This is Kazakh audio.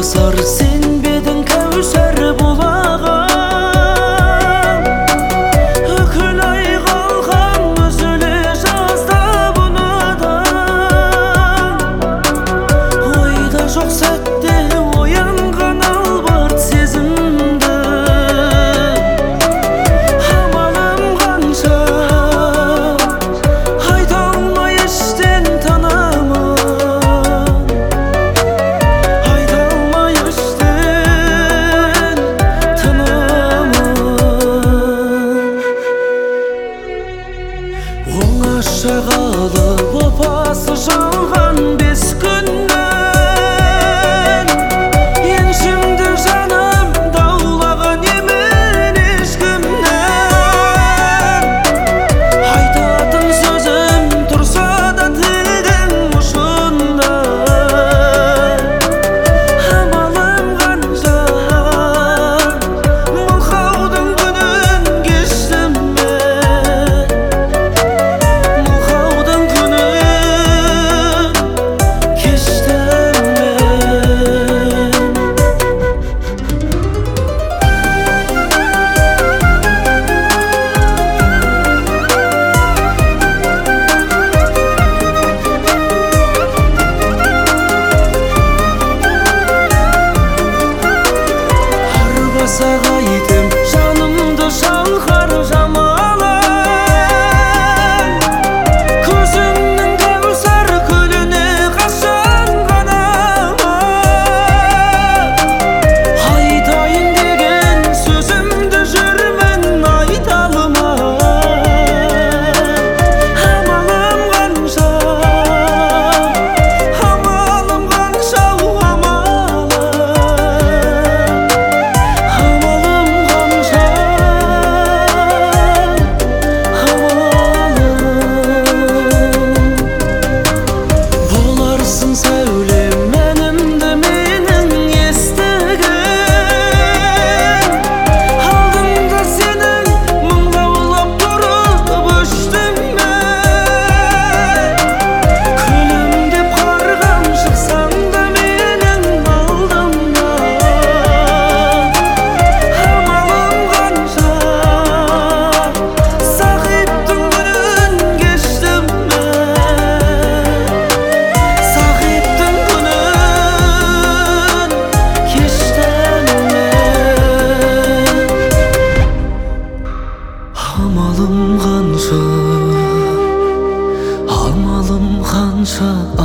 басар сенбедің кәусар бұлағым. Үкіл ай қалған үзіле жазда бұнадан. Ойда жоқ сәтте оянған албырт сезімді. Амалым қанша айта алмай іштен танамын. Оңаша қалып опасы жалған 5 күннен еншімді жаным даулаған емен ешкімнен. Айтатын сөзім тұрса да тілдің ұшында. Амалым қанша мылқаудың күнін кештім мен. Сағайтым жанымды шалқар жамалым. Көзімнің кәусар көліне қашан ғанамын. Айтайын деген сөзімді жүрмін айта алмай. Амалым қанша, амалым қанша, сәулем мәнімді менің естіген. Алдымда сенің мұңлаулап тұрып өштім мен. Күлімдеп қарғам шықсаң да менің алдымда. Амалым қанша сағиттің күнін кештім мен. Амалым қанша, амалым қанша.